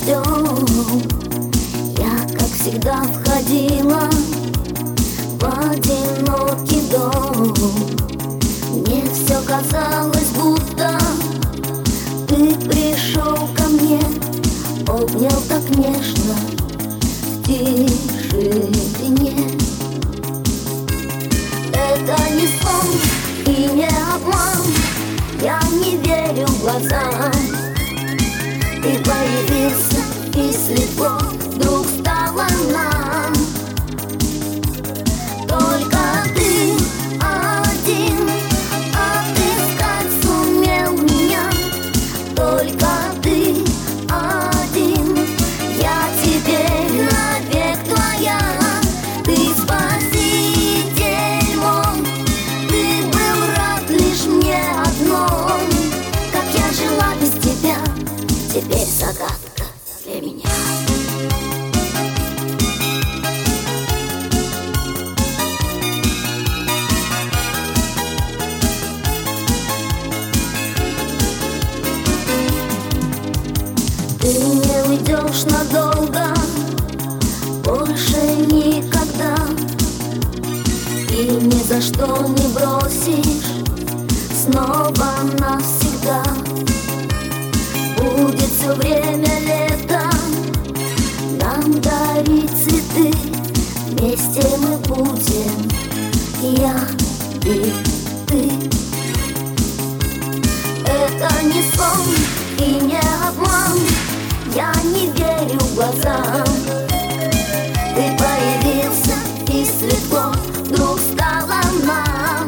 дождем. Я, как всегда, входила в одинокий дом. Мне все казалось, будто ты пришел ко мне, обнял так нежно в тишине. Это не сон и не обман, я не верю глазам. Ты появился, и светло вдруг стало нам. Только ты один отыскать сумел меня. Только ты один, я теперь навек твоя. Ты спаситель мой, ты был рад лишь мне одной. Как я жила без тебя, теперь загадка для меня. Ты не уйдешь надолго, больше никогда, и ни за что не бросишь снова навсегда. Будет все время лето, нам дарить цветы, вместе мы будем, я и ты. Это не сон и не обман, я не верю глазам. Ты появился, и светло вдруг стало нам.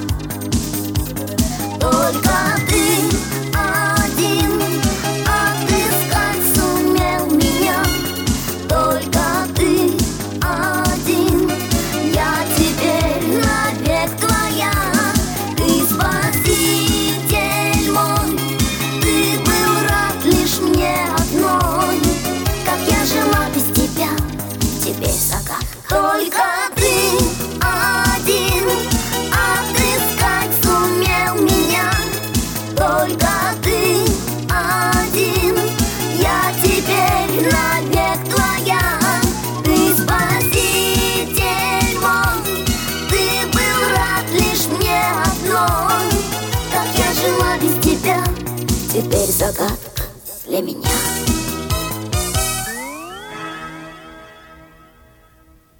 Только ты один отыскать сумел меня. Только ты один, я теперь навек твоя. Ты спаситель мой, ты был рад лишь мне одной. Как я жила без тебя, теперь загадка. Только ты один отыскать сумел меня. Только ты один, я теперь навек твоя. Ты спаситель мой, ты был рад лишь мне одной. Как я жила без тебя, теперь загадка для меня.